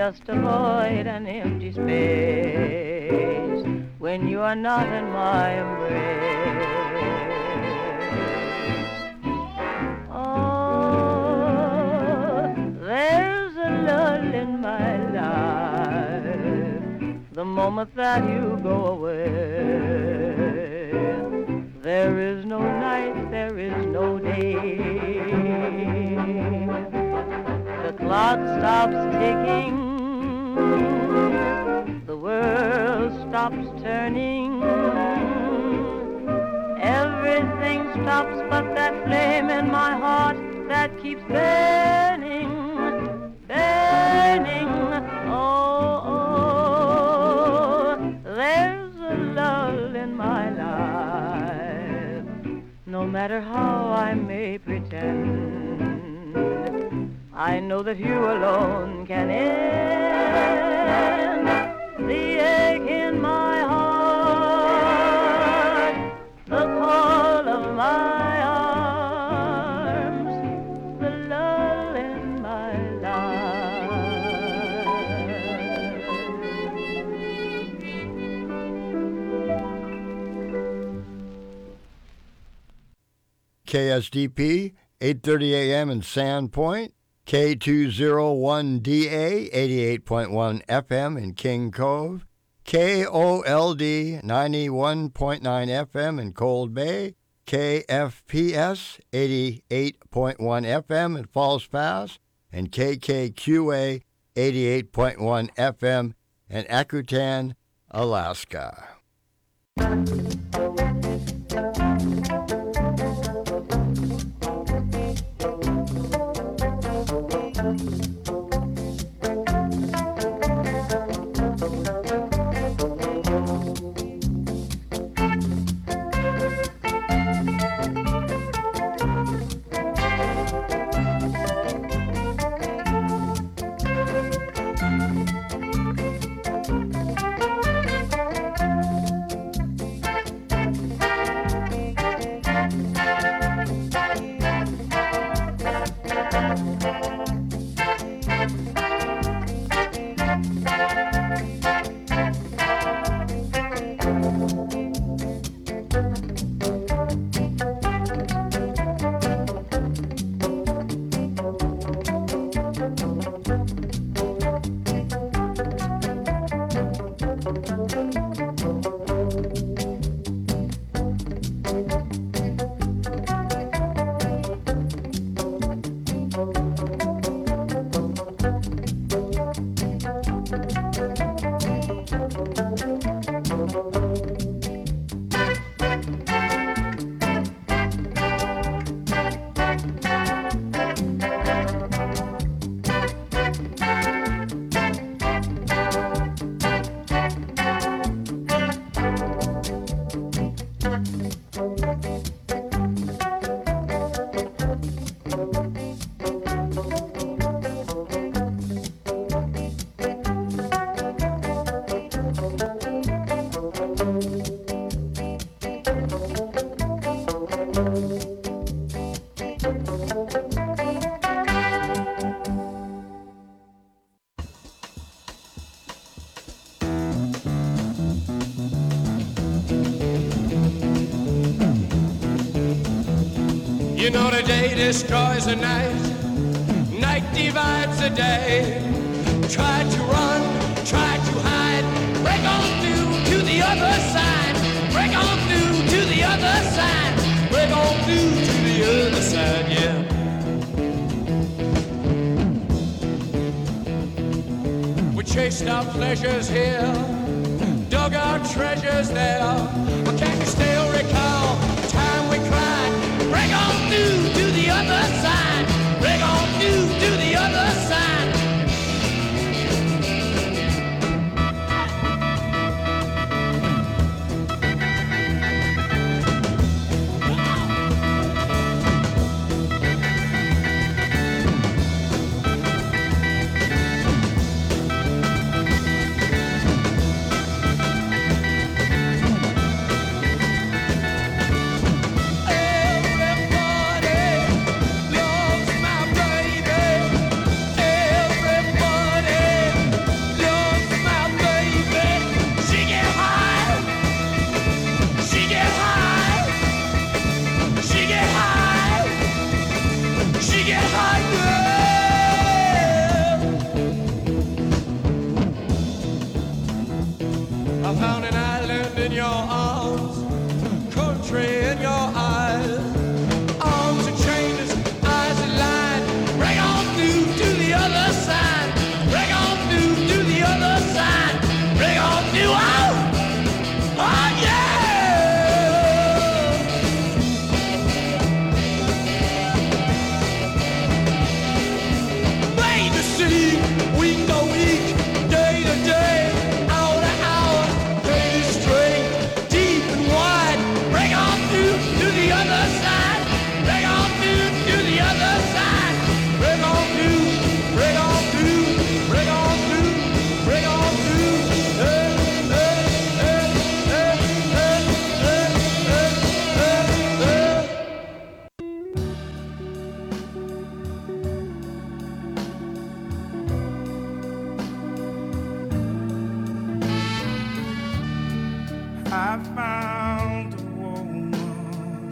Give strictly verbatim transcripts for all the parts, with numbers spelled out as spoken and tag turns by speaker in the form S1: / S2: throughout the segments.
S1: just avoid an empty space when you are not in my embrace. Oh, there's a lull in my life the moment that you go away. There is no night, there is no day. The clock stops ticking, the world stops turning. Everything stops but that flame in my heart that keeps burning, burning. Oh, oh, there's a lull in my life, no matter how I may pretend. I know that you alone can end the ache in my heart, the call of my arms, the lull in my life.
S2: K S D P, eight thirty a.m. in Sandpoint, K two oh one D A, eighty-eight point one F M in King Cove, K O L D, ninety-one point nine F M in Cold Bay, K F P S, eighty-eight point one F M in Falls Pass, and K K Q A, eighty-eight point one F M in Akutan, Alaska.
S3: You know the day destroys the night, night divides the day. Try to run, try to hide, break on through to the other side, break on through to the other side, break on through to the other side, yeah. We chased our pleasures here, dug our treasures there, but can you still recall the time we cried? Break on through to the other side. Break on through to the other side. small town and island in your arms, country in your eyes. Arms are chainless, eyes are lined. Break on through to the other side. Break on through to the other side. Break on through, oh, oh yeah! Made to see, week to week, day to day, hour to hour, day straight, deep and wide. Break on through to the other side. Break on through to the other side. Break on through, break on through, break on through, break on through. Hey, hey, hey, hey, hey, hey, hey, hey, hey.
S4: I found a woman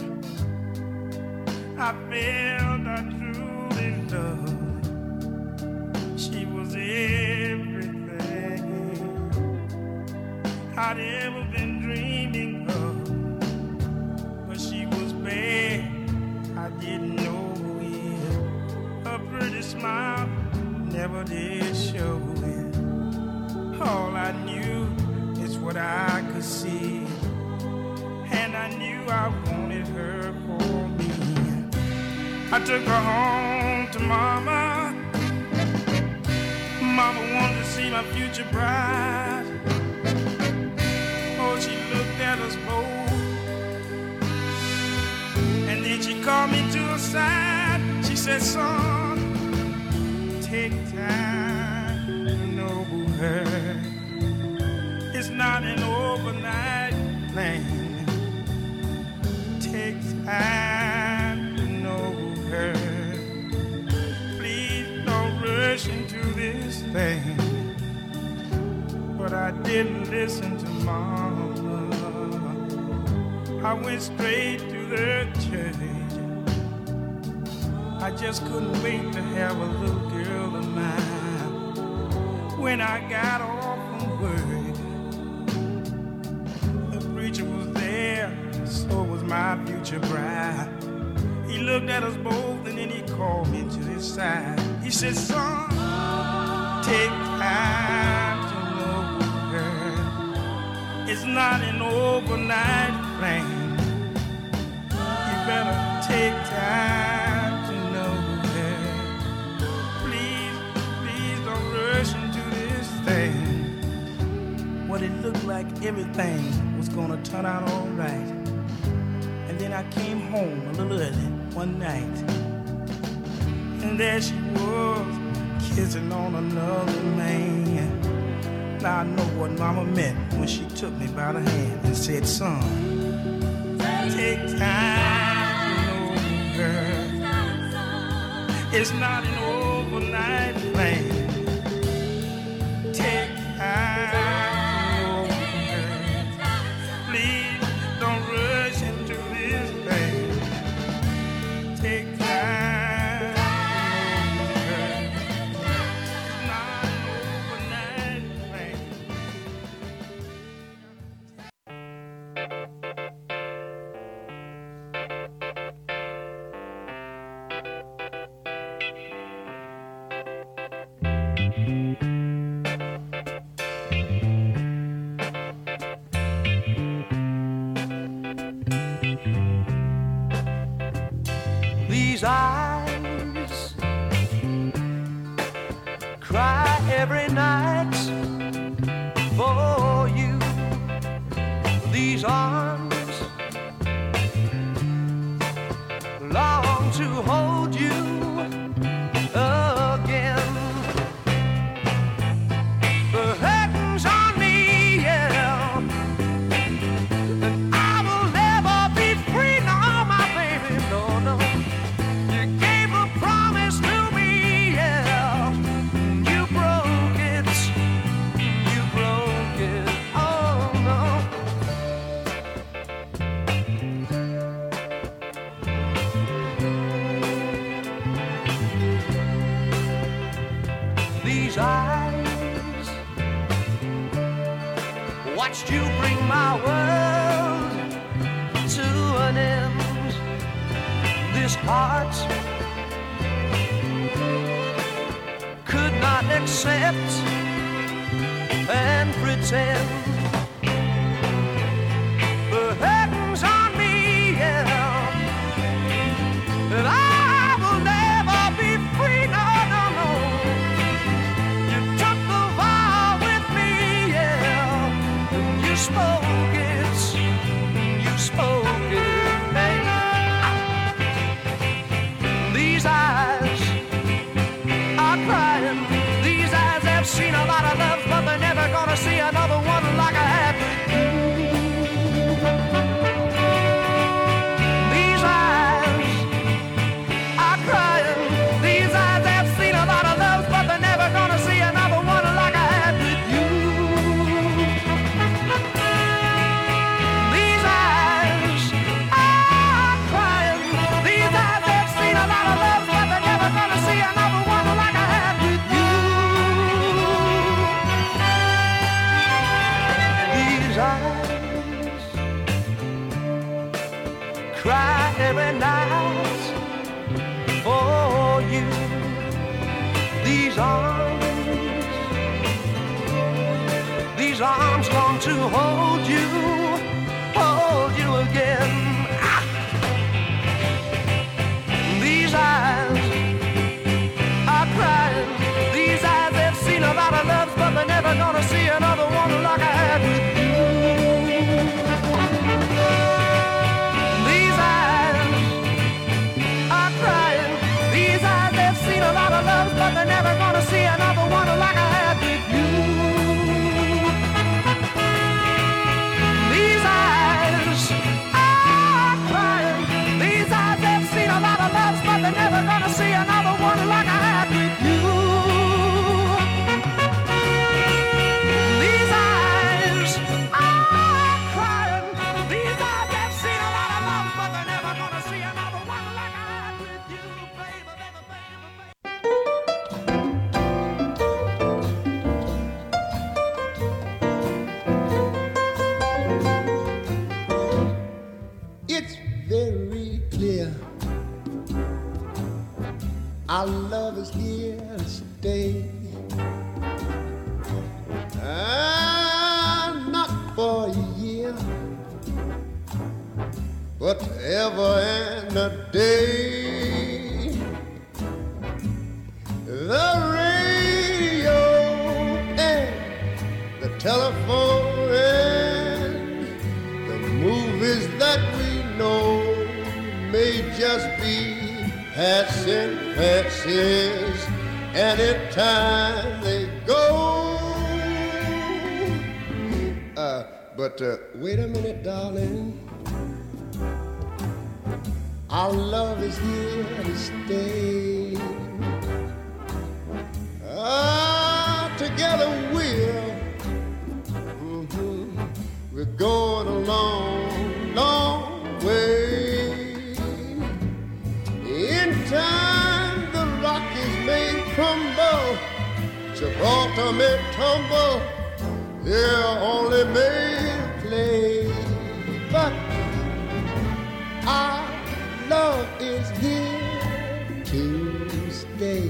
S4: I felt I truly loved. She was everything I'd ever been dreaming of. But she was bad, I didn't know it. Her pretty smile never did show it. All I knew is what I could see, and I knew I wanted her for me. I took her home to Mama. Mama wanted to see my future bride. Oh, she looked at us both, and then she called me to her side. She said, son, take time to know her. It's not an overnight thing. Take time to know her. Please don't rush into this thing. But I didn't listen to Mama. I went straight to the church. I just couldn't wait to have a little girl of mine. When I got off from work, the preacher was there, so was my future bride. He looked at us both and then he called me to his side. He said, son, take time to know her. It's not an overnight thing. You better take time to know her. Please, please don't rush into this thing. Well, it looked like everything was gonna turn out all right. And then I came home a little early one night, and there she was, kissing on another man. Now I know what Mama meant when she took me by the hand and said, son, take time to know her. It's not an overnight thing. Take time to know her. Please don't rush into this thing. Take time to know her. It's not an overnight thing.
S3: These eyes cry every night for you. These arms long to hold you again. The curtains on me, yeah, and I will never be free, no, my baby, no, no. You gave a promise to me, yeah. You broke it, you broke it, oh no. watched you bring my world to an end. This heart could not accept and pretend. The heavens on me, yeah, and I will never be free, no, no, no. You took the vow with me, yeah, and you spoke it, you spoke it, baby. These eyes are crying, these eyes have seen a lot of love, but they're never gonna see another one like I had with you. These eyes are crying, these eyes have seen a lot of love, but they're never gonna see another one like I had with you. These eyes are crying, these eyes have seen a lot of love, but they're never gonna see another one like I had with you. These eyes cry every night for you. These arms, these arms long to hold you, hold you again. Ah! These eyes are crying, these eyes have seen a lot of love, but they're never gonna see another one like I had with you. These eyes are crying, these eyes have seen a lot of love, but they're never gonna see another one like I had with you. These eyes are crying, these eyes have seen a lot of love, but they're never gonna see another one like I had with you. These eyes are crying, these eyes have seen a lot of love, but they're never gonna see another one like I had with you, baby, baby, baby, baby.
S5: It's very clear our love is here to stay. And not for a year, but ever and a day. The radio and the telephone and the movies that we know may just be passing fancies, and in time they go. Uh, but uh, wait a minute, darling. Our love is here to stay. Ah, together we're, mm-hmm, we're going a long, long way. In time the Rockies may crumble, Gibraltar may tumble, they're only made of clay. But our love is here to stay.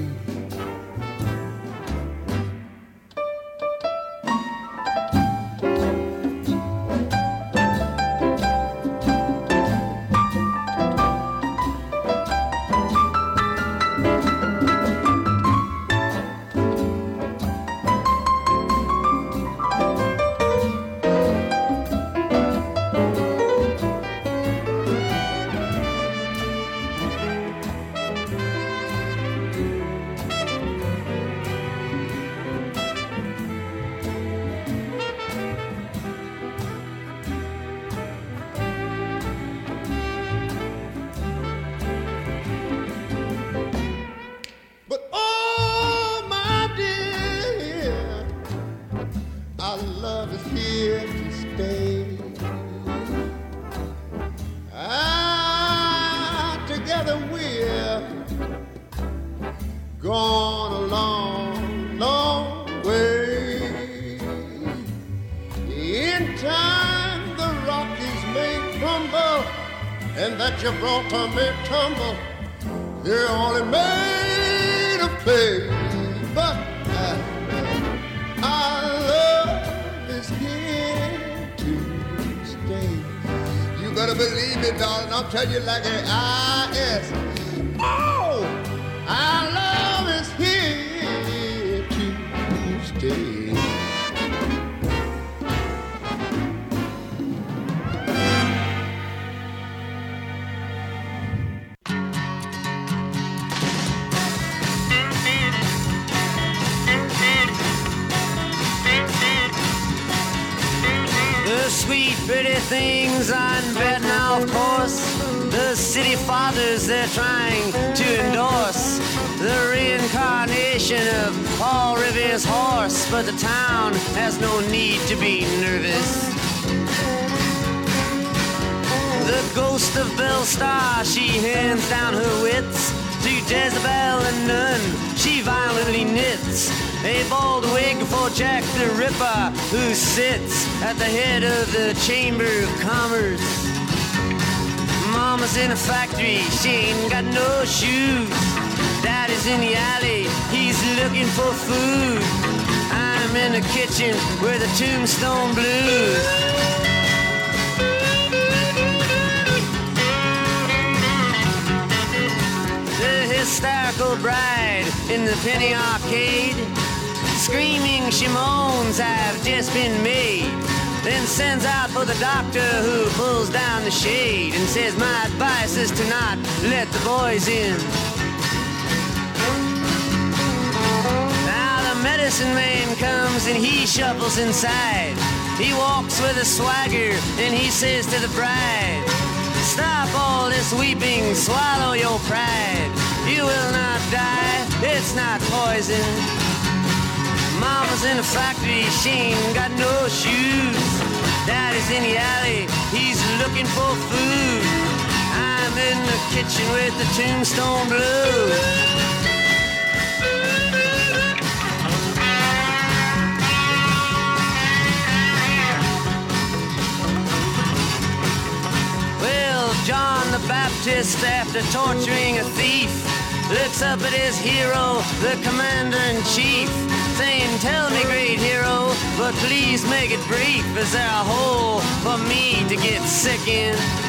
S5: gone a long, long way. In and that Gibraltar may tumble. They're only made of clay, but I, our love is here to stay. You better believe me, darling. I'll tell you like an I S. Oh, our love is here to stay.
S6: The sweet, pretty things on bed now, of course. The city fathers they're trying to endorse. The reincarnation of Paul Revere's horse. But the town has no need to be nervous. The ghost of Belle Star, she hands down her wits to Jezebel and none she violently knits. A bald wig for Jack the Ripper, who sits at the head of the Chamber of Commerce. Mama's in a factory, she ain't got no shoes. Daddy's in the alley, he's looking for food. I'm in the kitchen where the Tombstone Blues. The hysterical bride in the penny arcade, screaming she moans, I've just been made. Then sends out for the doctor who pulls down the shade and says, my advice is to not let the boys in. Now the medicine man comes and he shuffles inside. He walks with a swagger and he says to the bride, stop all this weeping, swallow your pride. You will not die, it's not poison. Mama's in the factory, she ain't got no shoes. Daddy's in the alley, he's looking for food. I'm in the kitchen with the Tombstone Blues. Well, John the Baptist, after torturing a thief, looks up at his hero, the commander-in-chief, saying, tell me, great hero, but please make it brief. Is there a hole for me to get sick in?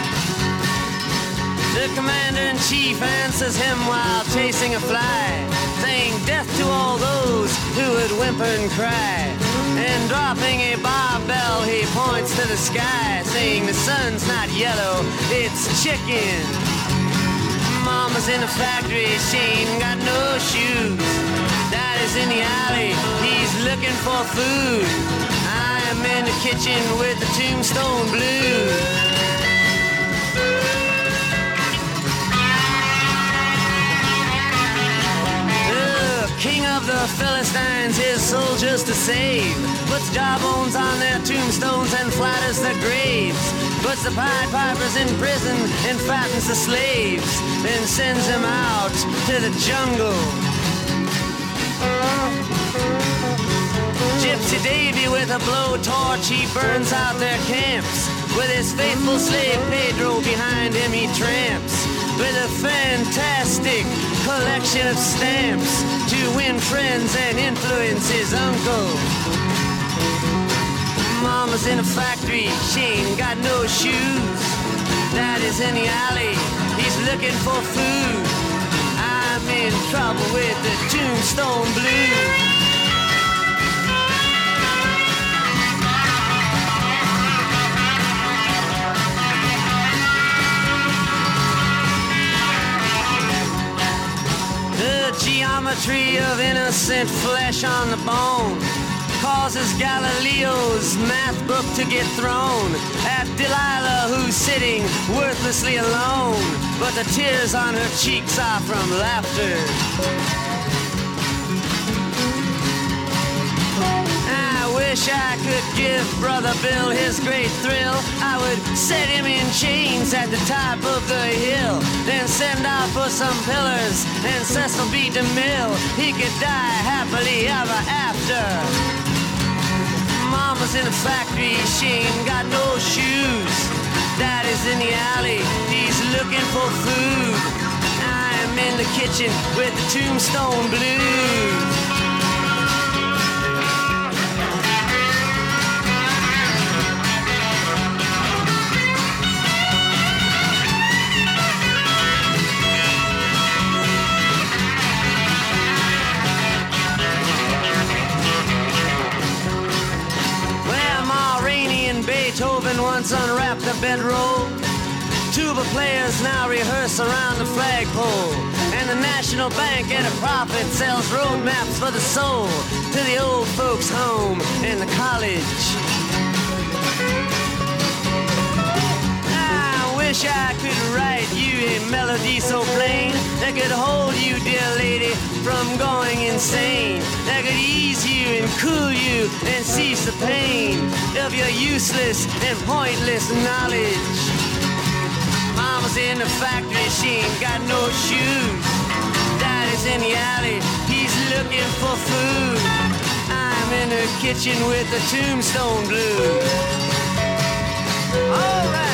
S6: The commander-in-chief answers him while chasing a fly, saying, death to all those who would whimper and cry. And dropping a barbell, he points to the sky, saying, the sun's not yellow, it's chicken. Mama's in the factory, she ain't got no shoes. Daddy's in the alley, he's looking for food. I'm in the kitchen with the Tombstone Blues. The king of the Philistines, his soldiers to save, puts jawbones on their tombstones and flatters their graves. Puts the Pied Pipers in prison and fattens the slaves, then sends them out to the jungle. Gypsy Davy with a blowtorch, he burns out their camps. With his faithful slave Pedro behind him he tramps, with a fantastic collection of stamps to win friends and influence his uncle. Mama's in a factory, she ain't got no shoes. Daddy's in the alley, he's looking for food. I'm in trouble with the Tombstone Blues. The geometry of innocent flesh on the bone causes Galileo's math book to get thrown at Delilah, who's sitting worthlessly alone, but the tears on her cheeks are from laughter. I wish I could give Brother Bill his great thrill. I would set him in chains at the top of the hill, then send out for some pillars and Cecil B. DeMille. He could die happily ever after. Mama's in a factory, she ain't got no shoes. Daddy's in the alley, he's looking for food. I'm in the kitchen with the Tombstone Blues. Beethoven once unwrapped a bedroll. Tuba players now rehearse around the flagpole. And the National Bank at a profit sells road maps for the soul to the old folks' home and the college. I wish I could write you a melody so plain that could hold you, dear lady, from going insane. That could ease you and cool you and cease the pain of your useless and pointless knowledge. Mama's in the factory, she ain't got no shoes. Daddy's in the alley, he's looking for food. I'm in the kitchen with the Tombstone Blues. All right.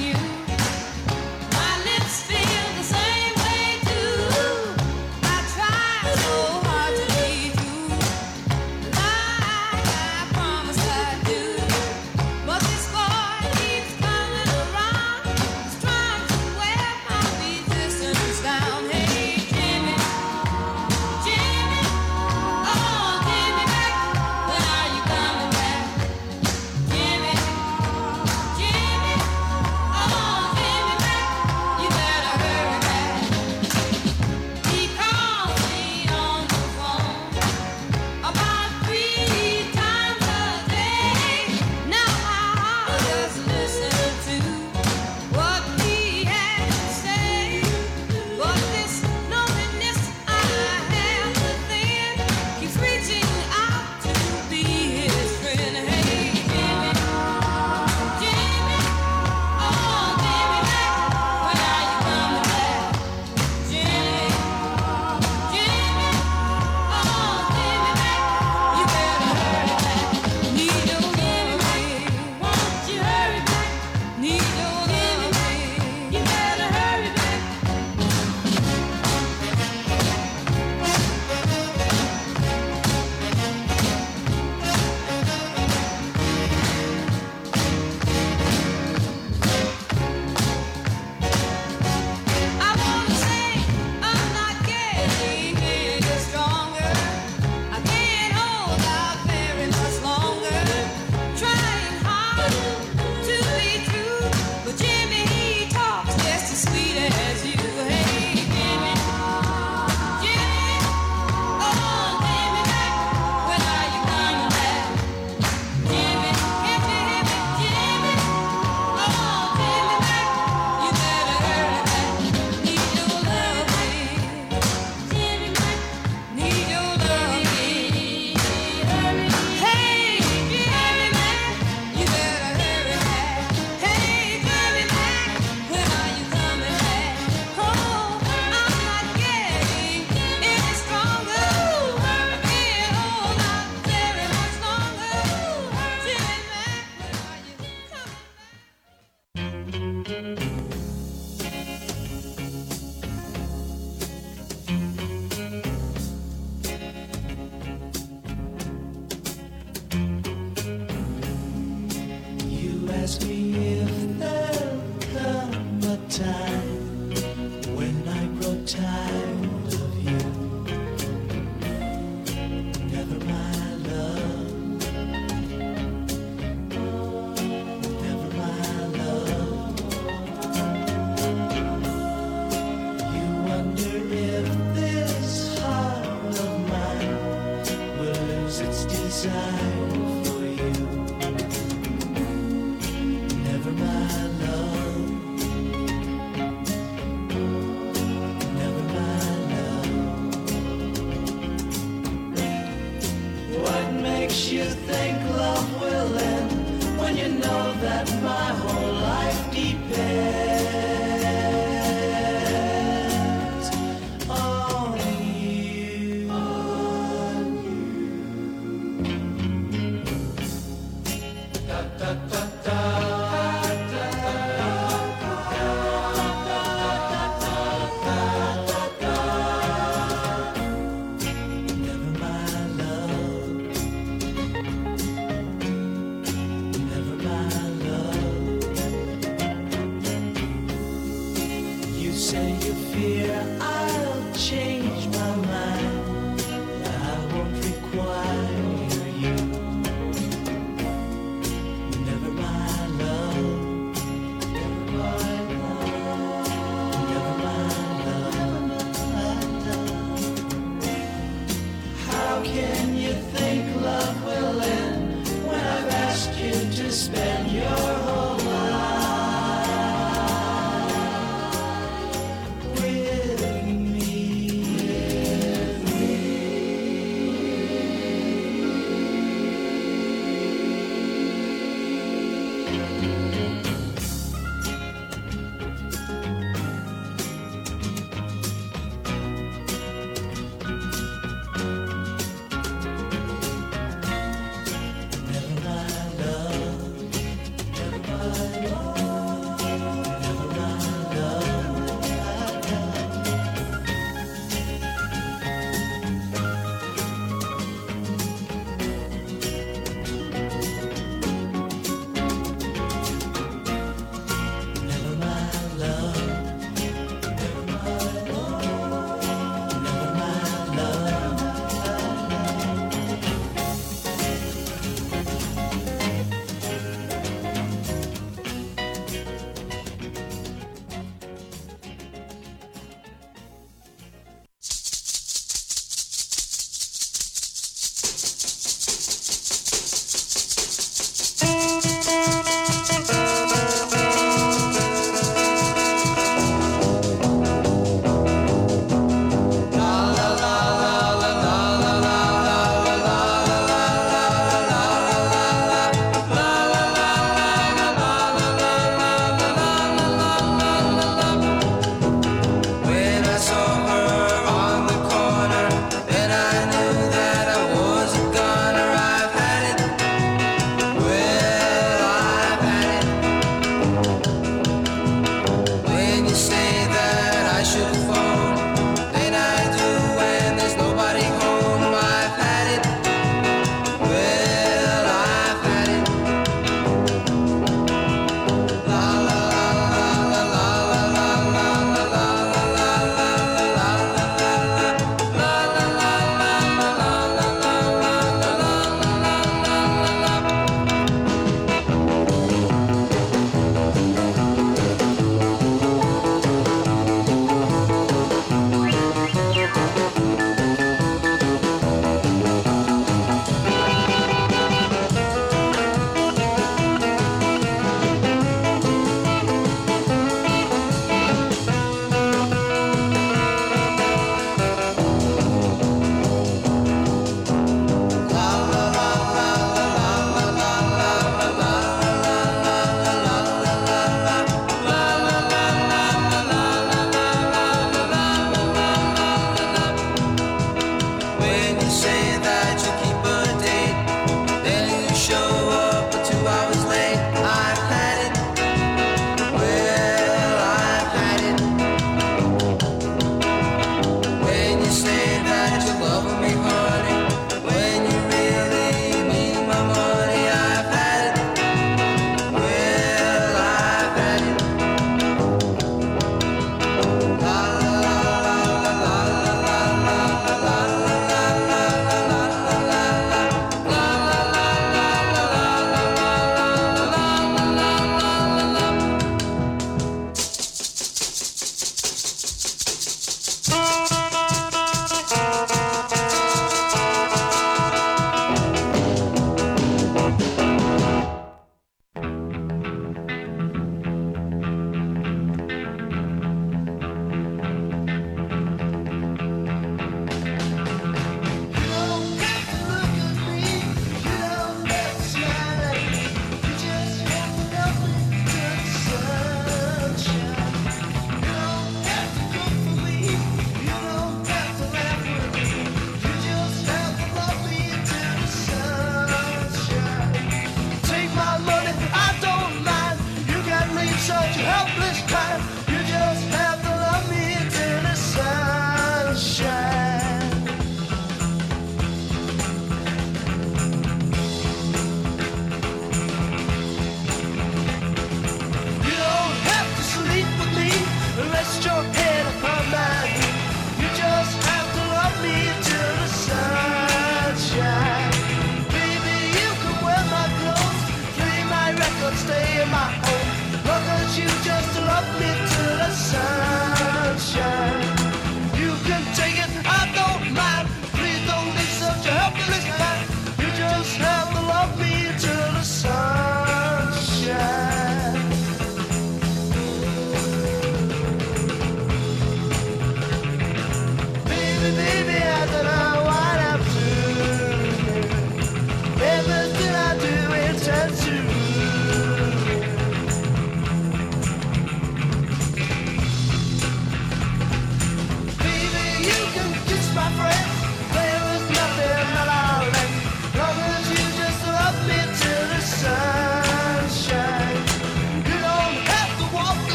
S7: I try desire for you. Never my love. Never my love. What makes you think love will end when you know that my whole life depends on you? On you. Da, da, da, da. Never my love. Never my love. You say you fear I'll change my mind. I won't require you. Never my love. Never my love. Never my love. How can you think love will end when I've asked you to spend your whole life with me? With me.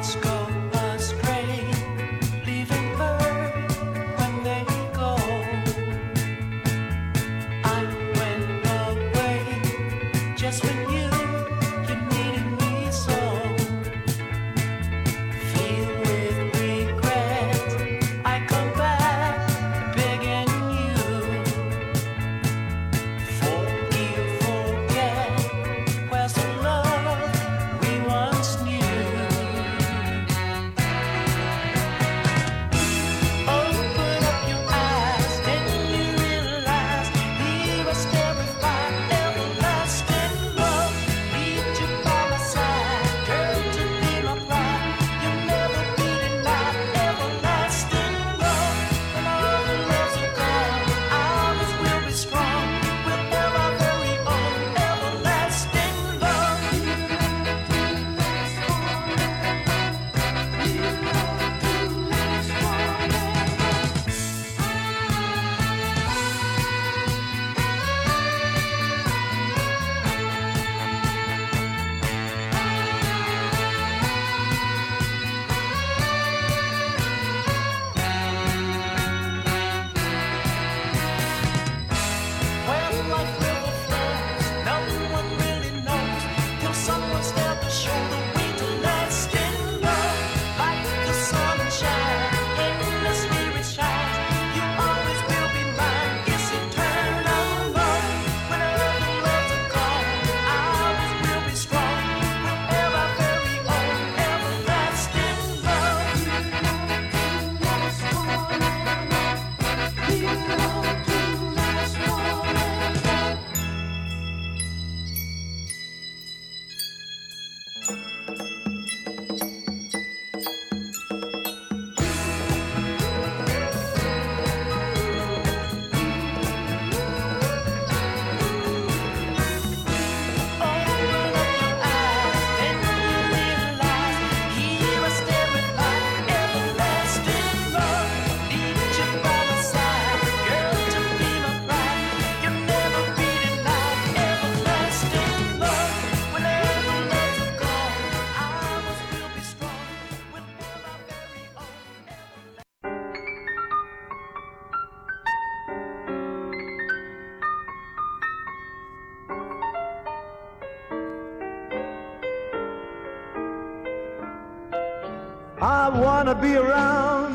S8: I wanna be around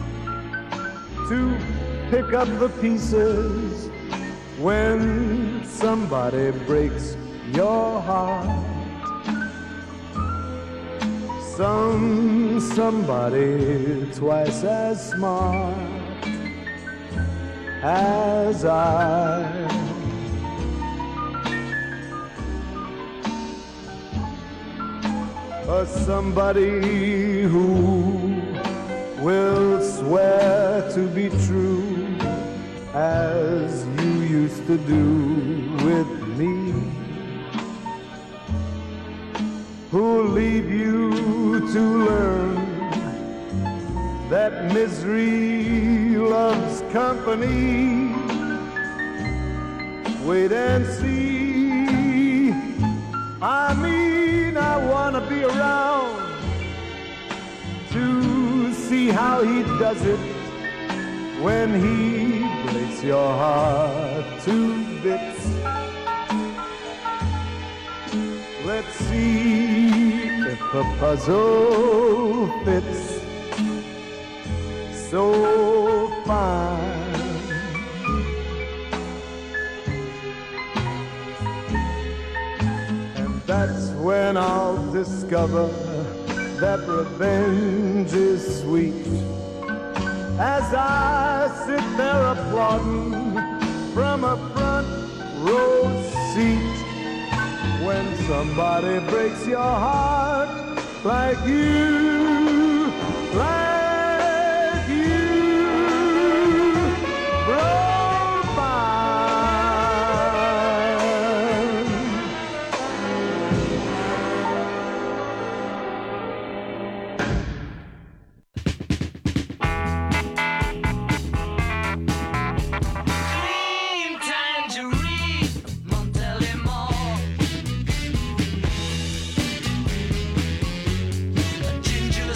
S8: to pick up the pieces when somebody breaks your heart. Some somebody twice as smart as I. Or somebody who will swear to be true as you used to do with me, who'll leave you to learn that misery loves company. Wait and see. I mean, I wanna be around to see how he does it when he breaks your heart to bits. Let's see if the puzzle fits so fine. And that's when I'll discover that revenge is sweet, as I sit there applauding from a front row seat. When somebody breaks your heart like you, like you broke mine.
S7: Cream tangerine, Montelimore. Ginger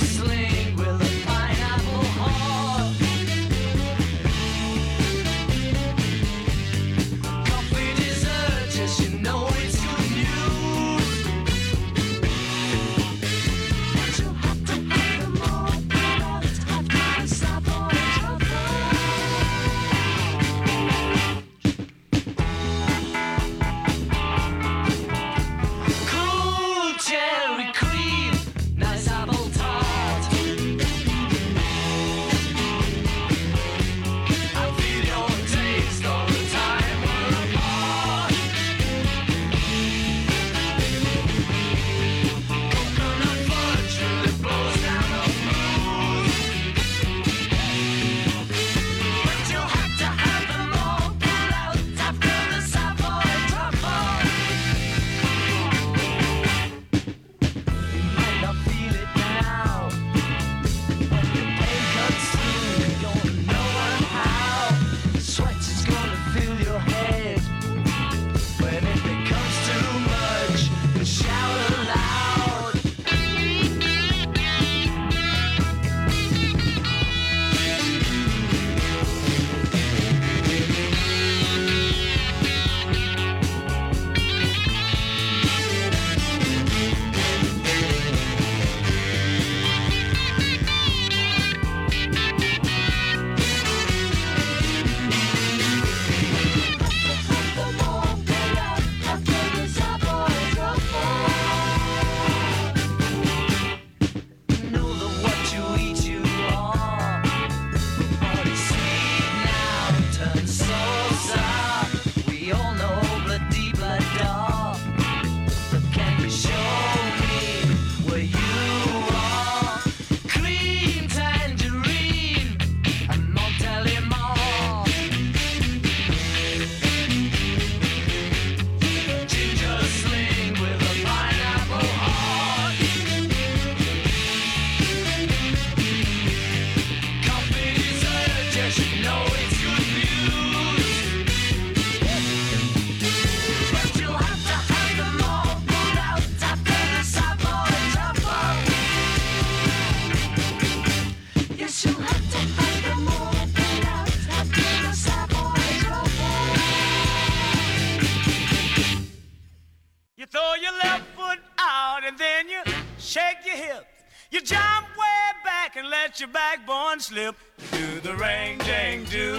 S4: You jump way back and let your backbone slip. Do the ring, ding, do.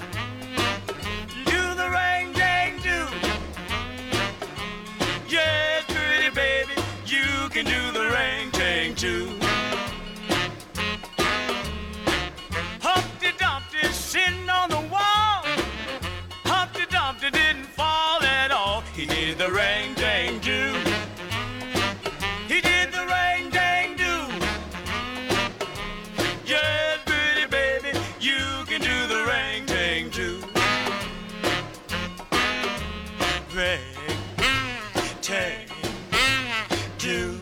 S4: Do the ring, ding, do. Yes, pretty baby, you can do the ring, ding, do. Humpty Dumpty sitting on the wall. Humpty Dumpty didn't fall at all. He did the ring, ding, do. He did the ring, ding, do. Yes, pretty baby, you can do the ring, ding, do. Ring, ding, do.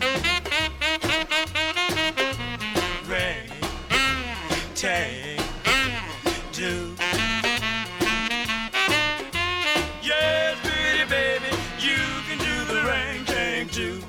S4: Ring, ding, do. Yes, pretty baby, you can do the ring, ding, do.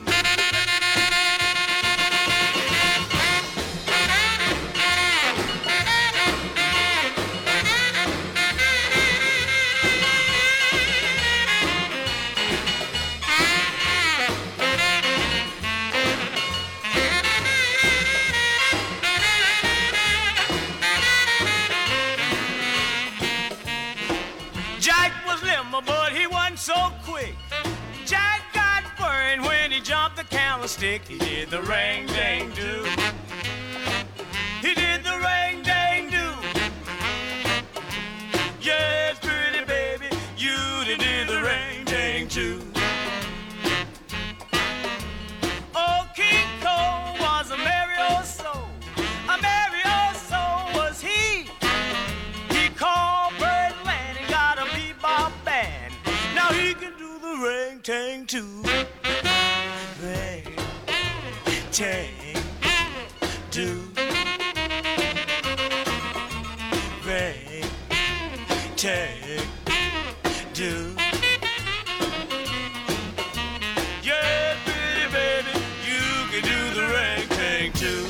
S4: Jack was limber, but he wasn't so quick. Jack got burned when he jumped the candlestick. He did the ring, ding, do. He did the ring, ding, do. Yes, pretty baby, you did the ring, ding, do. Oh, King Cole was a merry old soul. A merry old soul was he. He called Birdland and got a bebop band. Now he can do the ring, tang, too. Ring, tang, do. Ring, tang, do. Yeah, pretty baby, you can do the ring, tang, too.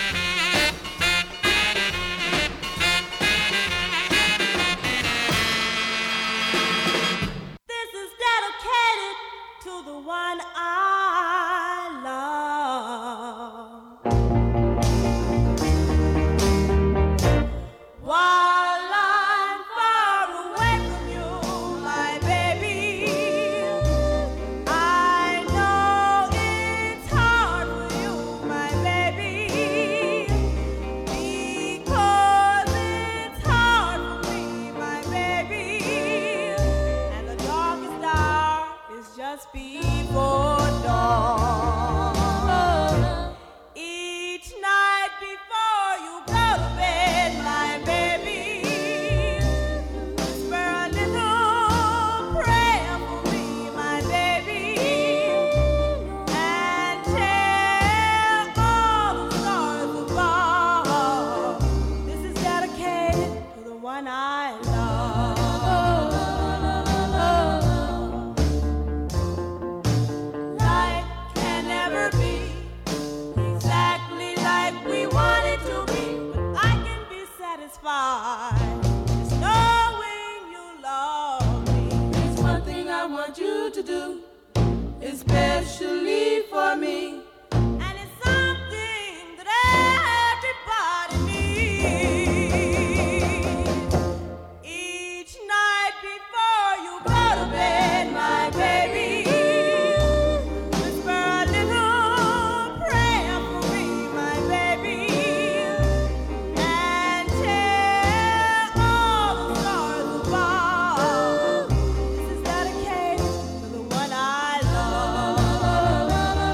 S9: This is dedicated to the one I love. While I'm far away from you, my baby, I know it's hard for you, my baby, because it's hard for me, my baby, and the darkest hour is just before dawn. Each night before you go to bed, my baby, whisper a little prayer for me, my baby, and tell all the stars above. This is dedicated to the one I love. Life can never be exactly like we want it to be, but I can be satisfied just knowing you love me. There's one thing I want you to do, especially for me, and it's something that everybody needs. Each night before you go to bed, my baby, whisper a little prayer for me, my baby, and tell all the stars above. This is dedicated to the one I love.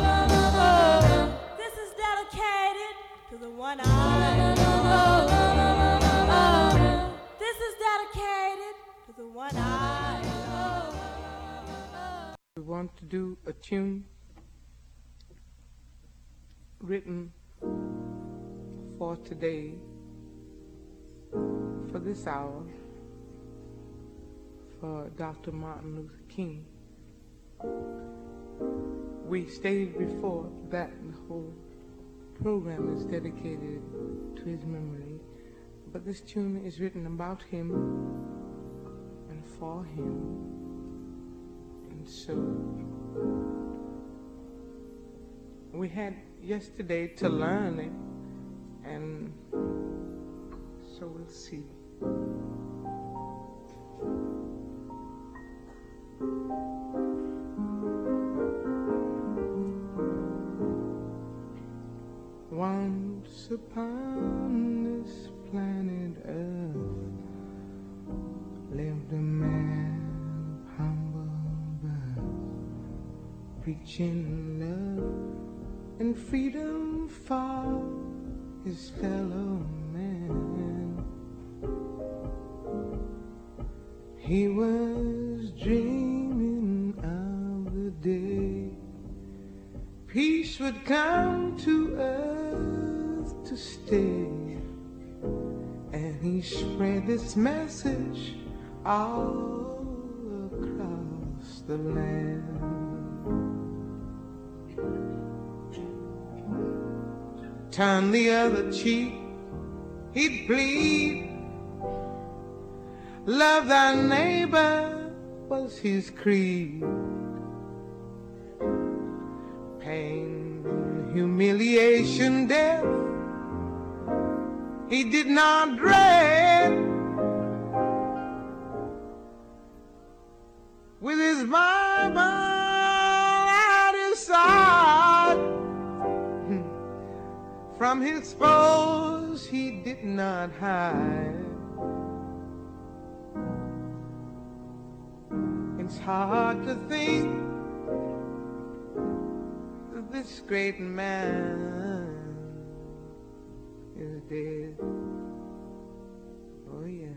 S9: This is dedicated to the one I love. This is dedicated to the one I love.
S10: We want to do a tune written for today, for this hour, for Doctor Martin Luther King. We stated before that the whole program is dedicated to his memory, but this tune is written about him and for him. And so we had yesterday to learn it, and so we'll see. Once upon this planet Earth lived a man of humble birth, preaching love and freedom for his fellow man. He was dreaming of the day peace would come to earth to stay, and he spread this message all across the land. Turn the other cheek, he'd plead. Love thy neighbor was his creed. Pain, humiliation, death, he did not dread. With his Bible at his side, from his foes he did not hide. It's hard to think that this great man is dead. Oh yeah.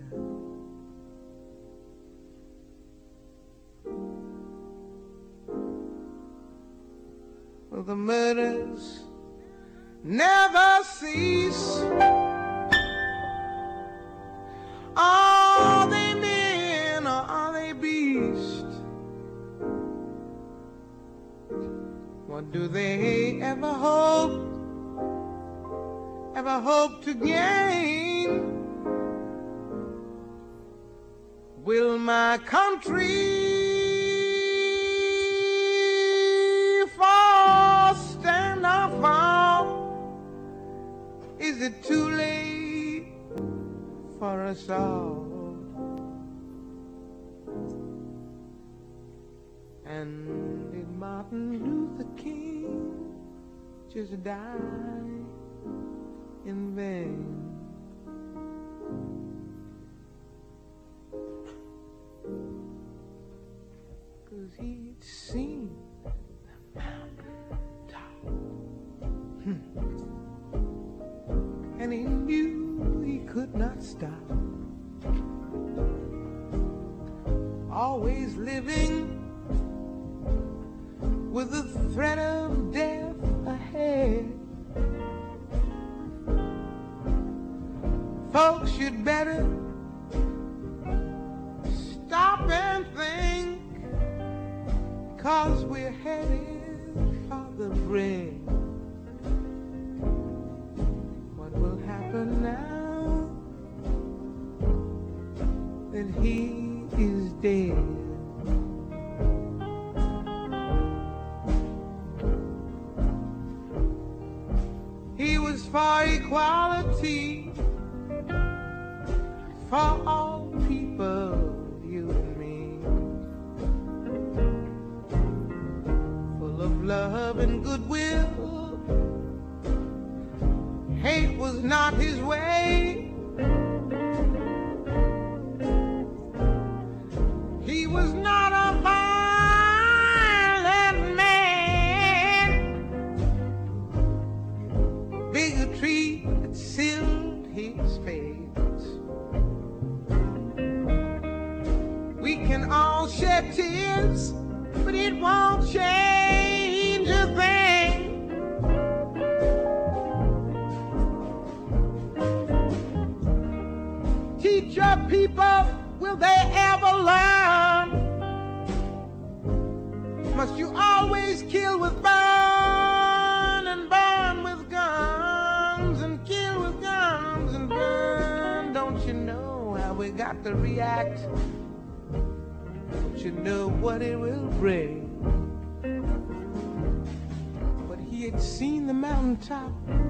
S10: Well, the murders never cease. Are they men or are they beasts? What do they ever hope, ever hope to gain? Will my country fall, stand or fall? Is it too late for us all? And did Martin Luther King just die in vain? 'Cause he'd seen the mountain top, hmm. and he knew he could not stop. Always living with the threat of death ahead. Folks should better stop and think, 'cause we're headed for the brink. What will happen now that he is dead? He was for equality for all people, you and me, full of love and goodwill. Hate was not his way. He was not a violent man. Bigotry had sealed his fate. We can all shed tears, but it won't change a thing. Teach your people, will they ever learn? Must you always kill with burn and burn with guns and kill with guns and burn? Don't you know how we got to react? Don't you know what it will bring? But he had seen the mountaintop.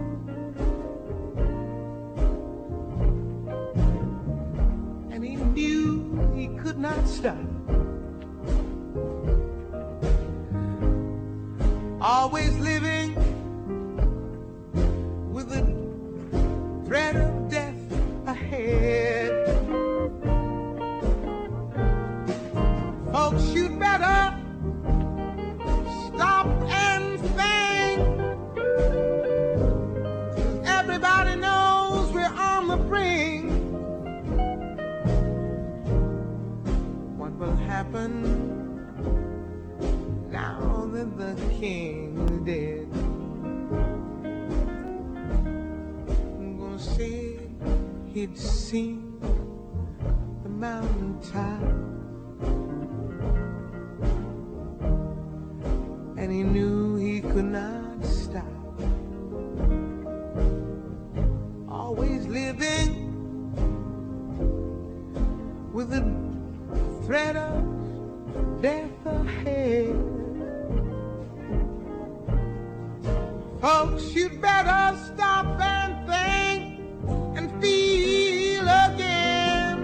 S10: And he knew he could not stop. Always living with the threat of death ahead. Folks, you'd better stop and think. Everybody knows we're on the brink. What will happen now that the king is dead? I'm gonna say he'd seen the mountaintop, and he knew he could not stop. Always living with the threat of death ahead. Folks, you'd better stop and think and feel again.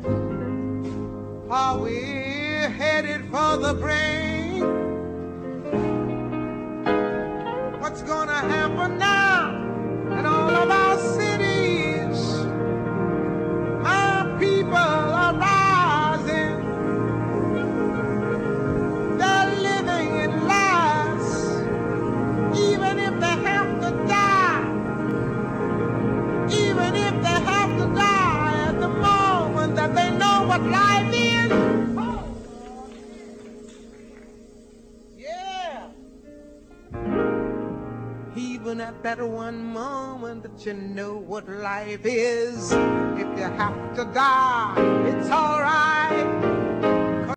S10: Are we headed for the brink? What's gonna happen now in all of our cities? My people are rising. They're living in lies, even if they have to die. Even if they have to die at the moment that they know what life is. Oh. Yeah. Even at that one moment that you know what life is. If you have to die, it's all right.